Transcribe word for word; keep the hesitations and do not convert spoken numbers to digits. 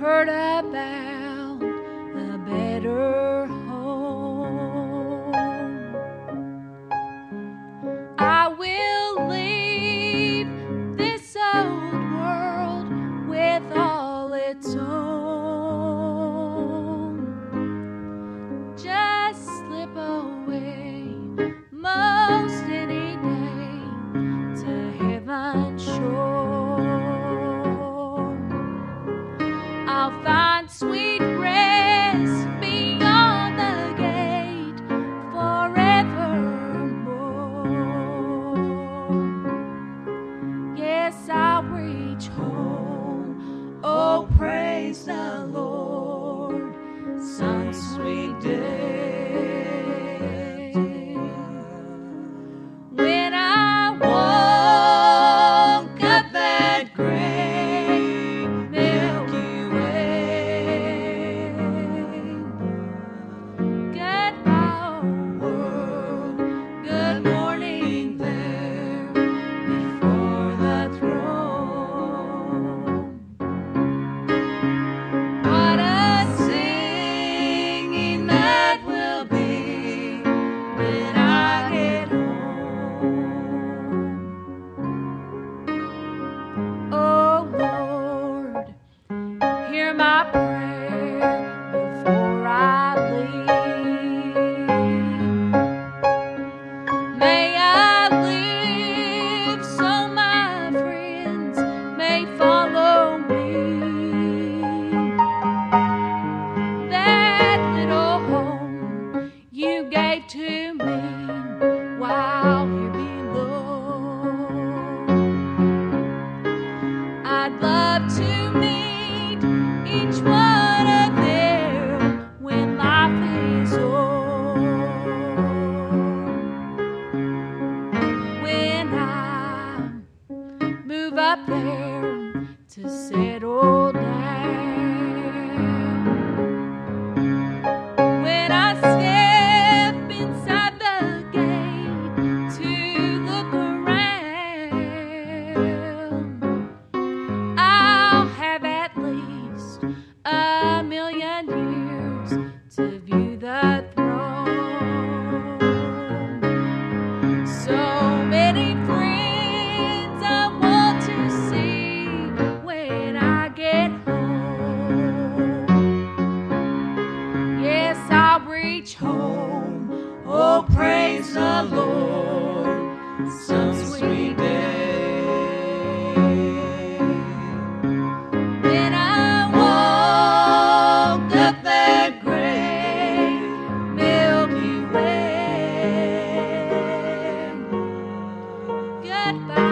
heard about a better home. I will leave this old world with all its own. Just slip away most any day to heaven's shore. I'll find sweet rest beyond the gate forevermore. Yes, I'll reach home. Oh, praise the Lord, some sweet day. When I walk up that great Milky Way, goodbye, world, good morning there before the throne. What a singing that will be when I get home. Oh Lord, hear my prayer before I leave. May I live so my friends may follow me. That little home you gave to me while here below, I'd love to meet each one of them when life is o'er. When I move up there to settle down, when I step inside the gate to look around, I'll have at least a million years to view the throne. So many friends I want to see when I get home. Yes, I'll reach home. Oh, praise the Lord, some sweet day. When I walk up that great Milky Way, goodbye.